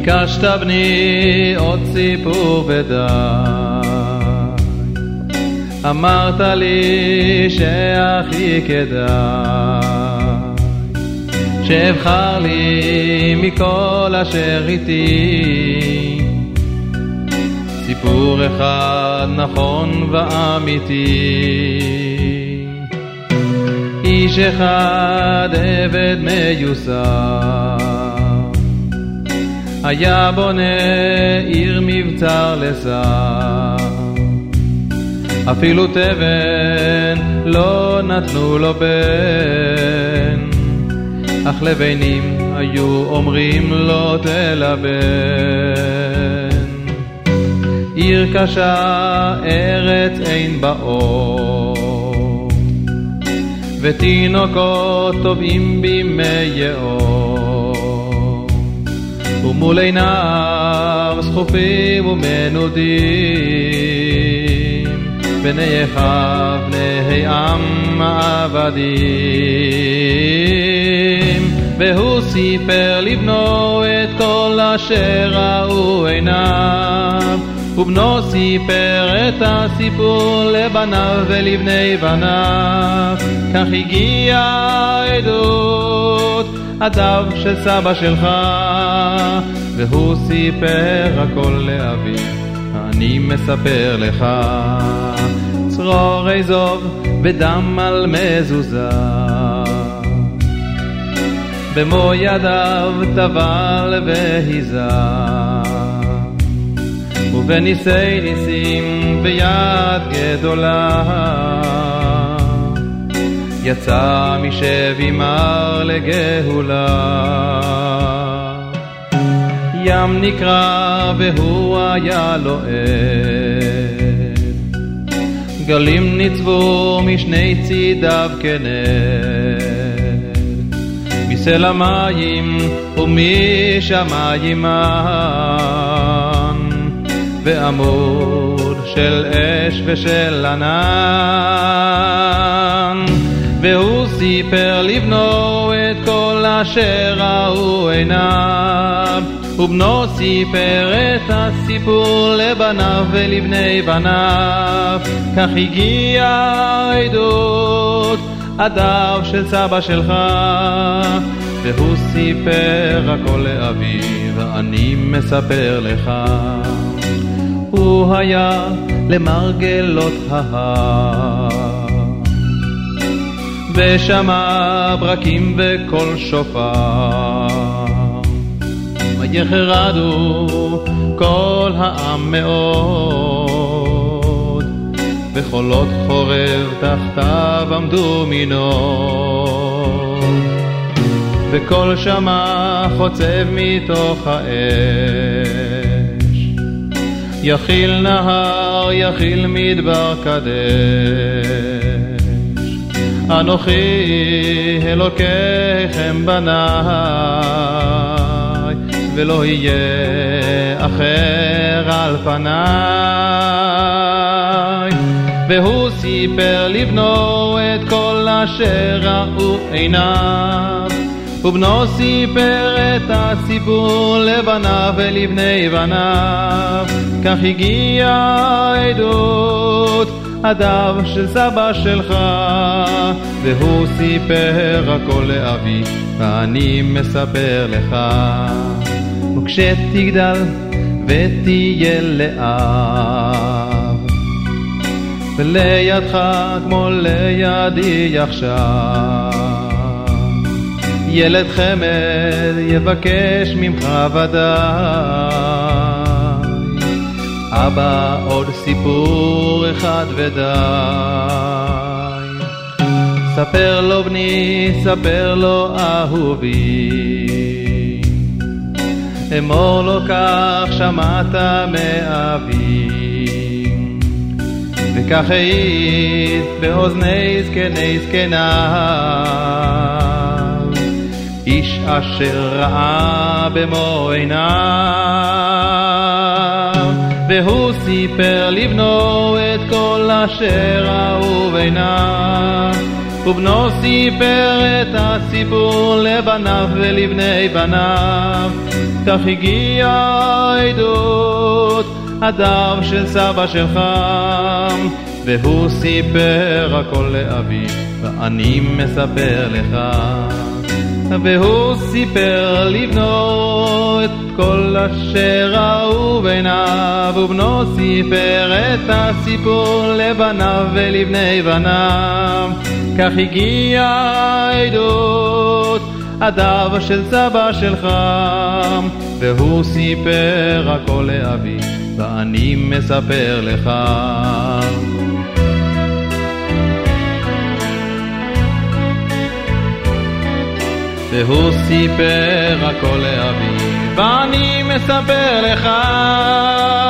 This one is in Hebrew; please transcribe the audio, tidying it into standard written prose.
ביקשת בני עוד סיפור ודי, אמרת לי שהכי כדאי שאבחר לי מכל אשר איתי סיפור אחד נכון ואמיתי. איש אחד עבד מיוסר היה בונה עיר מבצר לשר, אפילו תבן לא נתנו לו בן, אך לבנים היו אומרים לו תלבן. עיר קשה ארץ אין באור, ותינוקות טובעים בימי יאור, ומול עיניו סחופים ומנודים, בני אחיו בני עם עבדים. והוא סיפר לבנו את כל אשר ראו עיניו, ובנו סיפר את הסיפור לבניו ולבני בניו. כך הגיע עדות הדב של סבא שלך, והוא סיפר הכל לאביו, אני מספר לך. צרור אזוב בדם על מזוזה, במו ידיו טבל והיזה, ובניסי ניסים ביד גדולה יצא משבי מר לגאולה. ים נקרא והוא היה לו עד, גלים ניצבו משני צידיו כנד, מסל המים ומשמיים ועמוד של אש ושל ענן. והוא סיפר לבנו את כל אשר ראו עיניו, ובנו סיפר את הסיפור לבניו ולבני בניו. כך הגיע עדות הדב של סבא שלך, והוא סיפר הכל לאביו, אני מספר לך. הוא היה למרגלות ההר, ושמע ברקים וקול שופר, ויחרדו כל העם מאוד, וחולות חורב תחתיו עמדו מינות, וכל שמע חוצב מתוך האש. יחיל נהר יחיל מדבר קדש, אנוכי אלוקיכם בניי, ולא יהיה אחר על פניי. והוא סיפר לבנו את כל אשר ראו עיניו, ובנו סיפר את הסיפור לבניו ולבני בניו. כך הגיע עדות הדב של סבא שלך, והוא סיפר הכל לאבי, ואני מספר לך. וכשתגדל ותהיה לאב, ולידך כמו לידי עכשיו, ילד חמד יבקש ממך ודאי, אבא עוד סיפור אחד ודי. ספר לו בני, ספר לו אהובי, אמור לו כך שמעת מאבי, וכך העיד באוזני זקני זקניו, איש אשר ראה במו עיניו. והוא סיפר לבנו את כל אשר ראו עיניו, ובנו סיפר את הסיפור לבניו ולבני בניו. כך הגיעה עדות הדר של סבא שלך, והוא סיפר הכל לאבי, ואני מספר לך. והוא סיפר לבנו את כל אשר ראו בעיניו, ובנו סיפר את הסיפור לבניו ולבני בניו. כך הגיעה עדות הדר של סבא שלך, והוא סיפר הכל לאבי, ואני מספר לך. והוא סיפר הכל לאבי, ואני מספר לך.